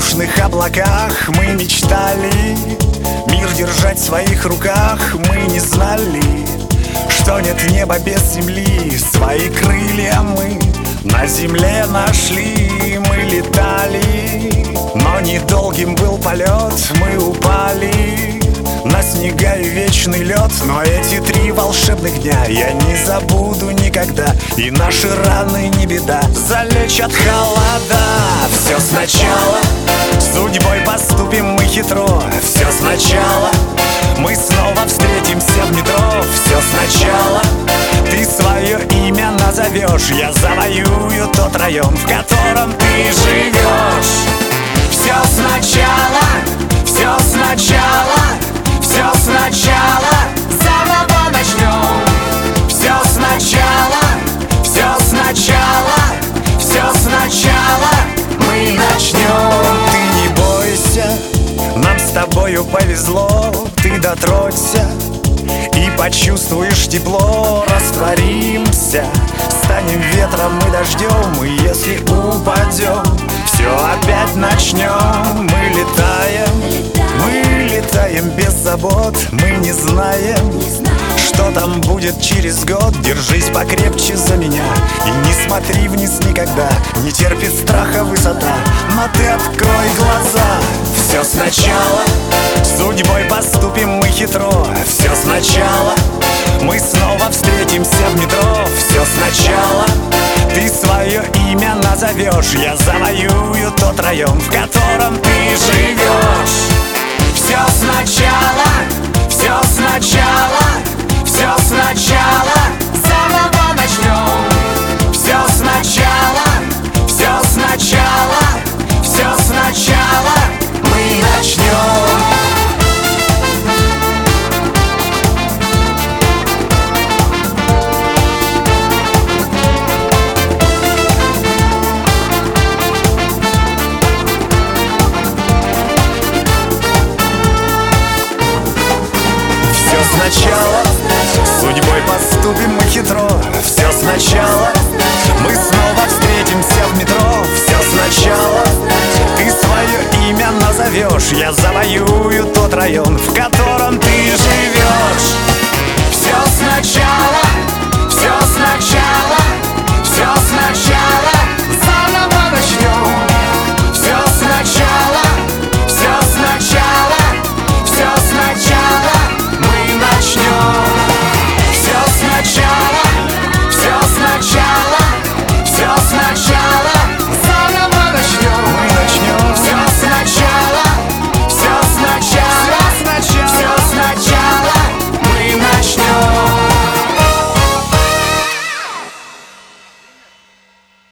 воздушных облаках мы мечтали мир держать в своих руках. Мы не знали, что нет неба без земли. Свои крылья мы на земле нашли. Мы летали, но недолгим был полет. Мы упали на снега и вечный лед. Но эти 3 волшебных дня я не забуду никогда. И наши раны не беда, залечат холода. Все сначала, судьбой поступим мы хитро. Все сначала, мы снова встретимся в метро. Все сначала, ты свое имя назовешь. Я завоюю тот район, в котором ты живешь. Все сначала, все сначала, все сначала, заново начнем. Все сначала, все сначала, все сначала мы начнем. Ты не бойся, нам с тобою повезло. Ты дотронься и почувствуешь тепло. Растворимся, станем ветром и дождем. И если упадем, все опять начнем. Мы летаем без забот. Мы не знаем, что там будет через год. Держись покрепче за меня и не смотри вниз никогда. Не терпит страха высота, но ты открой глаза. Все сначала, судьбой поступим мы хитро. Все сначала, мы снова встретимся в метро. Все сначала, ты свое имя назовешь. Я завоюю тот район, в котором ты живешь. Все сначала, все сначала, все сначала, заново начнем. Все сначала, все сначала, все сначала мы начнем. Сначала, судьбой поступим мы хитро. Все сначала, мы снова встретимся в метро. Все сначала, ты свое имя назовешь. Я завоюю тот район, в котором ты живешь.